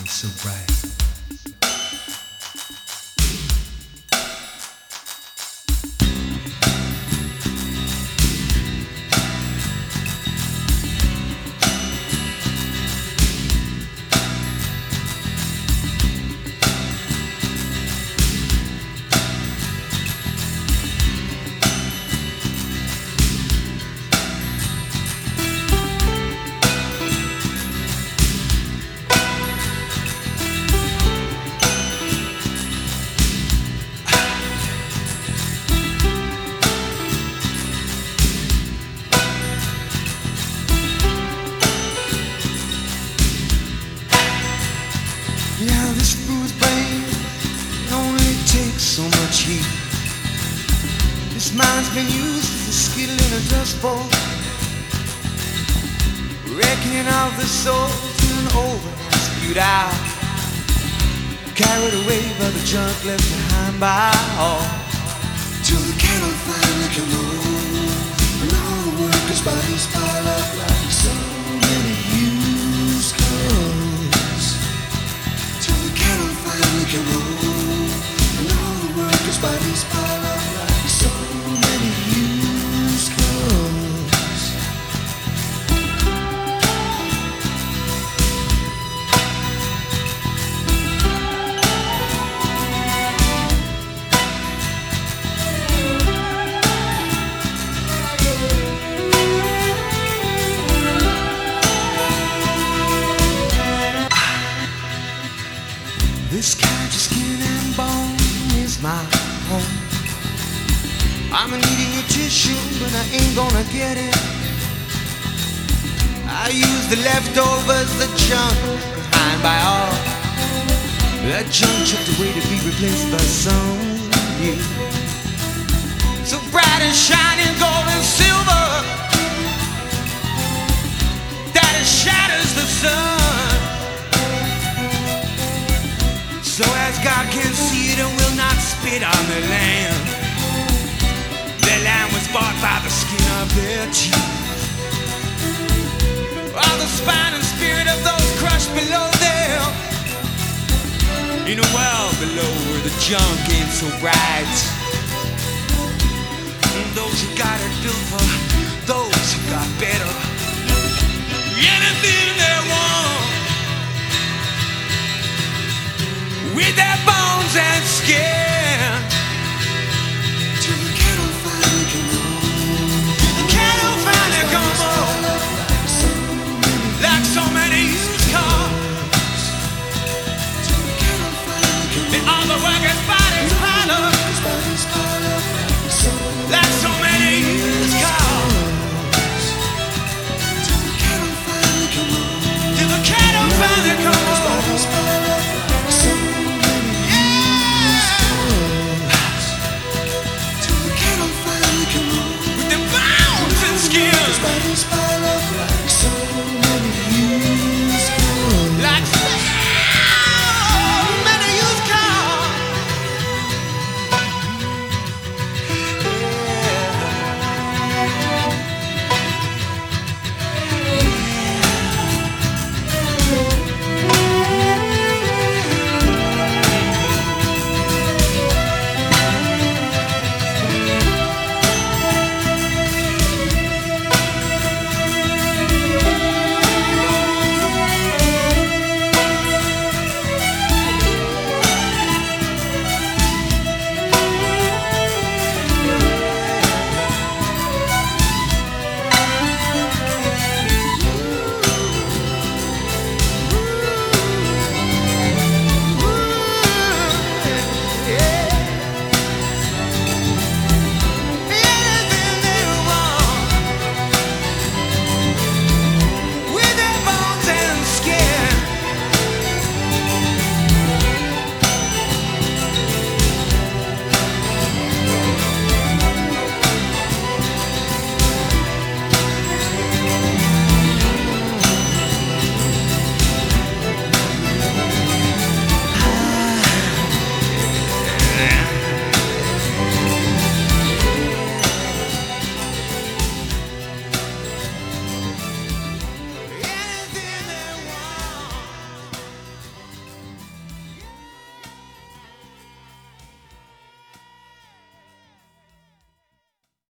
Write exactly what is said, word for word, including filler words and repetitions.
so bright. Yeah, this fool's brain only takes so much heat. This mind's been used as a skittle in a dust bowl, wrecking off the souls and over and spewed out, carried away by the junk left behind by all. Till the cattle finally come home, and all the workers' bodies pile up like so many used clothes. Come home, and all the workers' bodies pile up like so many used clothes. This couch of skin and bone is my home. I'm needing a tissue, but I ain't gonna get it. I use the leftovers, the junk behind by all. That junk chucked away to be replaced by some new, so bright and shining gold and silver that it shatters the sun. So as God can see it and will not spit on the land, the land was bought by the skin of their teeth. All the spine and spirit of those crushed below them, in a world below where the junk ain't so bright. And those who got it built